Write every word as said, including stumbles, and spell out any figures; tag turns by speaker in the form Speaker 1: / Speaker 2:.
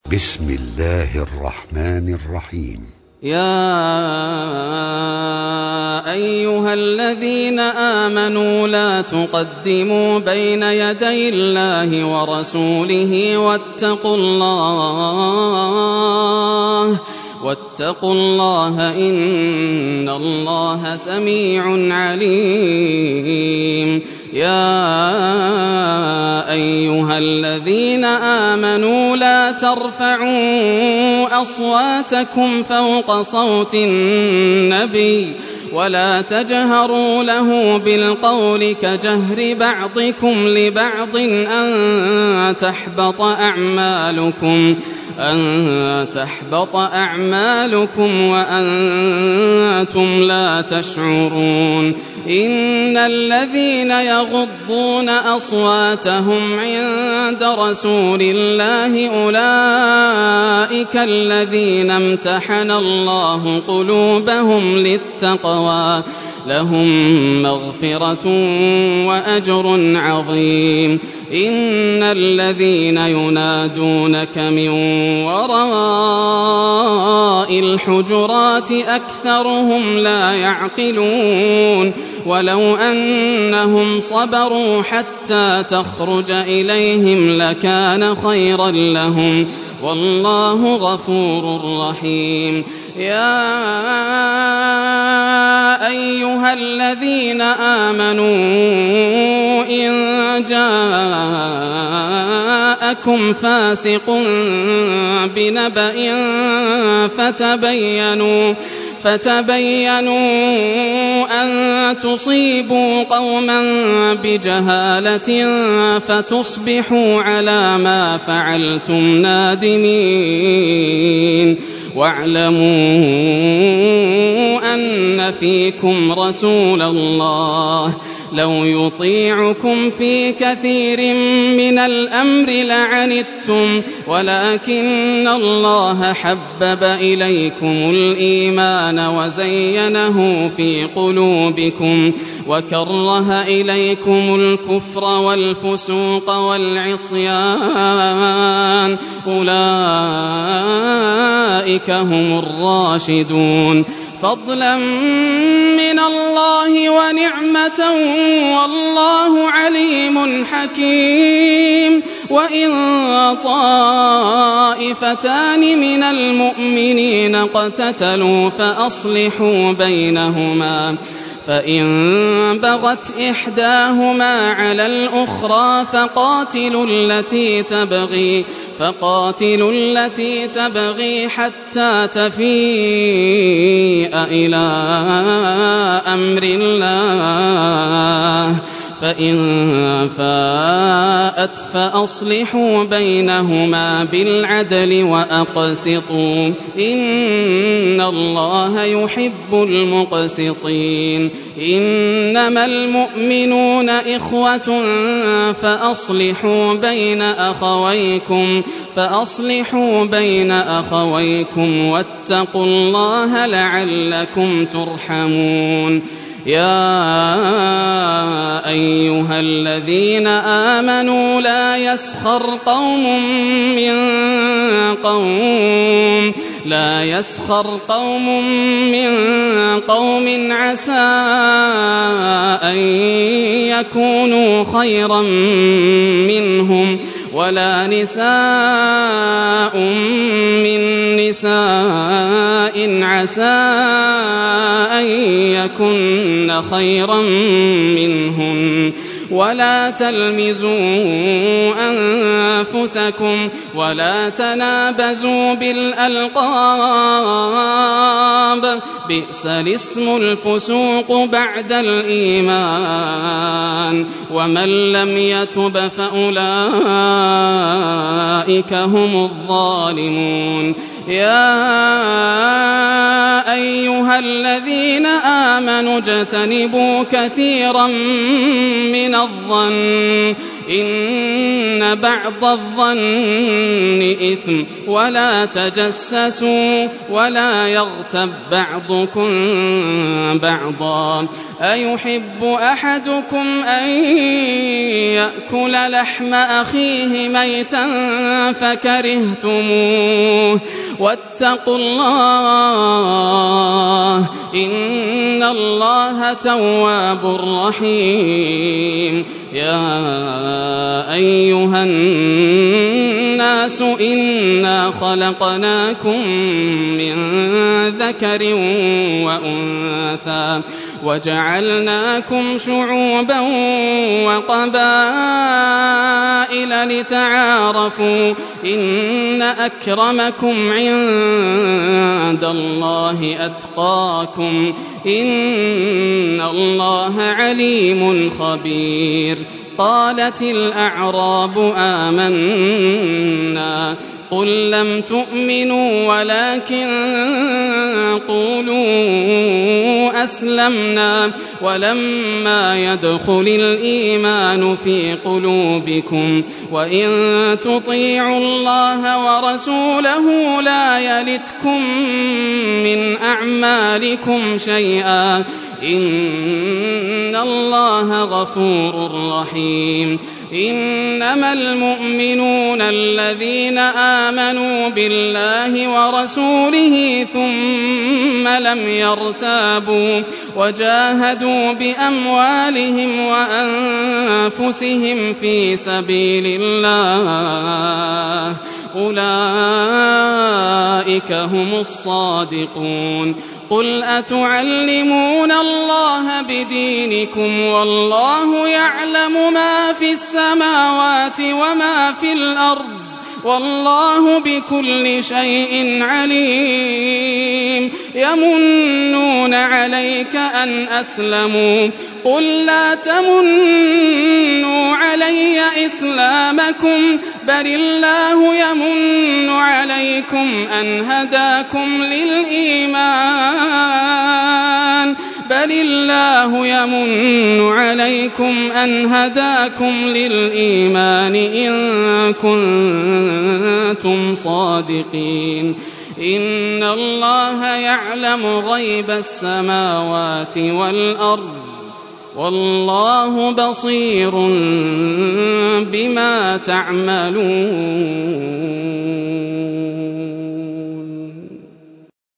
Speaker 1: بسم الله الرحمن الرحيم.
Speaker 2: يا أيها الذين آمنوا لا تقدموا بين يدي الله ورسوله واتقوا الله واتقوا الله إن الله سميع عليم. يا أيها الذين آمنوا لا ترفعوا أصواتكم فوق صوت النبي ولا تجهروا له بالقول كجهر بعضكم لبعض أن تحبط أعمالكم أن تحبط أعمالكم وأنتم لا تشعرون. إن الذين يغضون أصواتهم عند رسول الله أولئك الذين امتحن الله قلوبهم للتقوى لهم مغفرة وأجر عظيم. إن الذين ينادونك من وراء الحجرات أكثرهم لا يعقلون. ولو أنهم صبروا حتى تخرج إليهم لكان خيرا لهم والله غفور رحيم. يا أيها الذين آمنوا إن جاءكم فاسق بنبأ فتبينوا فتبينوا أن تصيبوا قوما بجهالة فتصبحوا على ما فعلتم نادمين. واعلموا أن فيكم رسول الله لو يطيعكم في كثير من الأمر لعنتم ولكن الله حبب إليكم الإيمان وزينه في قلوبكم وكره إليكم الكفر والفسوق والعصيان أولئك هم الراشدون فضلا من الله ونعمة والله عليم حكيم. وإن طائفتان من المؤمنين اقتتلوا فأصلحوا بينهما فإن بغت إحداهما على الأخرى فقاتلوا التي تبغي فقاتلوا التي تبغي حتى تفيء إلى أمر الله فإن فاءت فأصلحوا بينهما بالعدل وأقسطوا إن الله يحب المقسطين. إنما المؤمنون إخوة فأصلحوا بين أخويكم فأصلحوا بين أخويكم واتقوا الله لعلكم ترحمون. يا أيها الذين آمنوا لا يسخر قوم من قوم لا يسخر قوم من قوم عسى أن يكونوا خيرا منهم ولا نساء من نساء عسى أن يكن خيرا منهم ولا تلمزوا أنفسكم ولا تنابزوا بالألقاب بئس الاسم الفسوق بعد الإيمان ومن لم يتب فأولئك هم الظالمون. يا أيها الذين آمنوا اجتنبوا كثيرا من الظن إن بعض الظن إثم ولا تجسسوا ولا يغتب بعضكم بعضا أيحب أحدكم أن يأكل لحم أخيه ميتا فكرهتموه واتقوا الله إن الله تواب رحيم يا أيها الناس إنا خلقناكم من ذكر وأنثى وجعلناكم شعوبا وقبائل لتعارفوا إن أكرمكم عند الله أتقاكم إن الله عليم خبير قالت الأعراب آمنا قل لم تؤمنوا ولكن قولوا أسلمنا ولما يدخل الإيمان في قلوبكم وإن تطيعوا الله ورسوله لا يلتكم من أعمالكم شيئا إن الله غفور رحيم إنما المؤمنون الذين آمنوا بالله ورسوله ثم لم يرتابوا وجاهدوا بأموالهم وأنفسهم في سبيل الله أولئك هم الصادقون قل أتعلمون الله بدينكم والله يعلم ما في السماوات وما في الأرض والله بكل شيء عليم يمنون عليك أن أسلموا قل لا تمنوا علي إسلامكم بل الله يمن عليكم أن هداكم للإيمان بل الله يمن عليكم أن هداكم للإيمان إن كنتم صادقين إن الله يعلم غيب السماوات والأرض والله بصير بما تعملون.